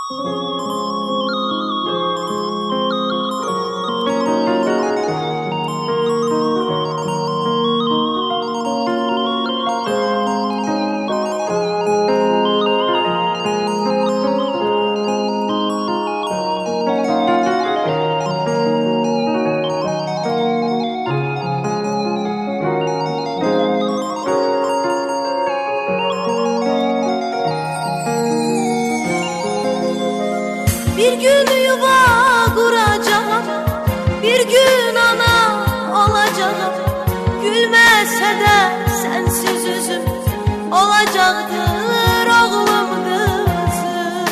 Bir gün yuva kuracağım, bir gün ana olacağım. Gülmese de sensiz üzüm olacaktır oğlum kızım.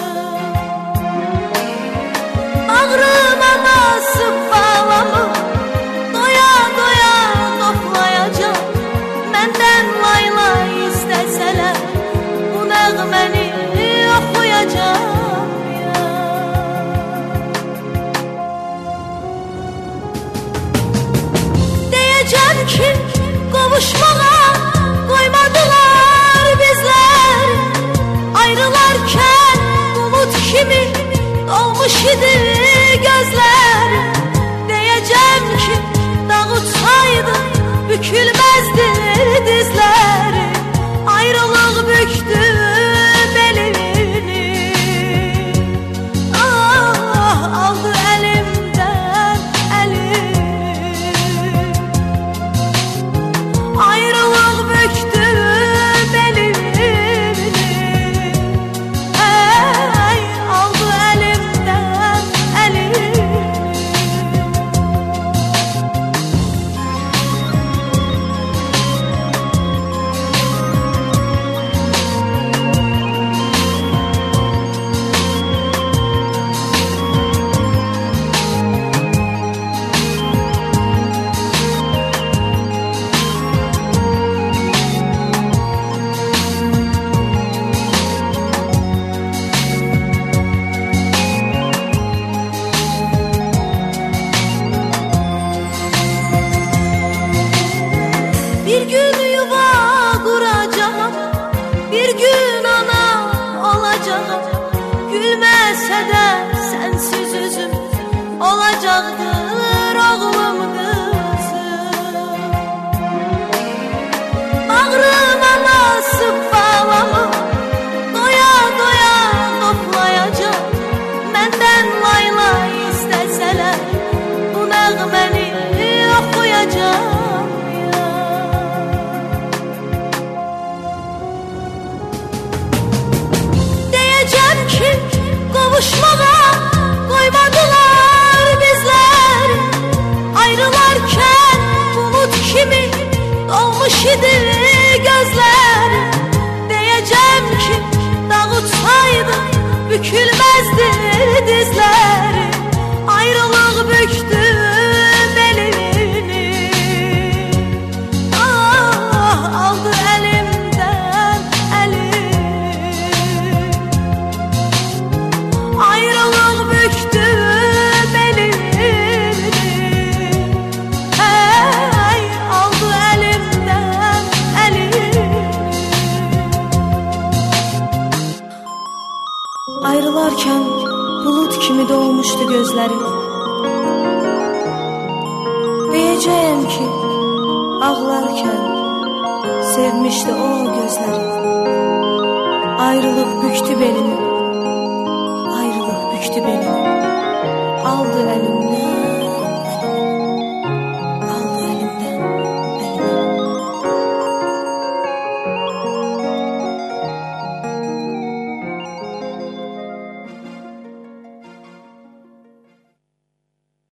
Bağrıma basıp bağlamı doya doya toplayacağım. Menden layla isteseler bu nəğməni oxuyacağım. Ki qovuşmağa qoymadılar bizlər. Ayrılarkən bulut kimi dolmuş idi gözlər. Deyəcəm ki dağıtsaydı bükülməzdir dizləri. Ayrılıq büktü belini, ah aldı əlimdən əlimi. Ayrılık büktü belimi, hey, aldı elimden elimi. Bir gün yuva kuracağım, bir gün ana olacağım. Gülmese de sensiz üzüm olacaktır oğlum kızım. Bağrıma basıp bağlamı doya doya toplayacağım. Menden layla isteseler bu nəğməni oxuyacağım. Ki qovuşmağa qoymadılar bizlər. Ayrılarkən bulut kimi dolmuş idi gözlər. Deyəcəm ki dağıtsaydı bükülməzdir dizləri. Ayrılıq büktü belini, ah aldı əlimdən əlimi. Ayrılık büktü belimi, hey, aldı elimden elimi. Ayrılarken bulut kimi dolmuştu gözlerim. Diyeceğim ki ağlarken sevmişti o gözlerim. Ayrılık büktü belimi, ayrılık büktü belimi, aldı elimden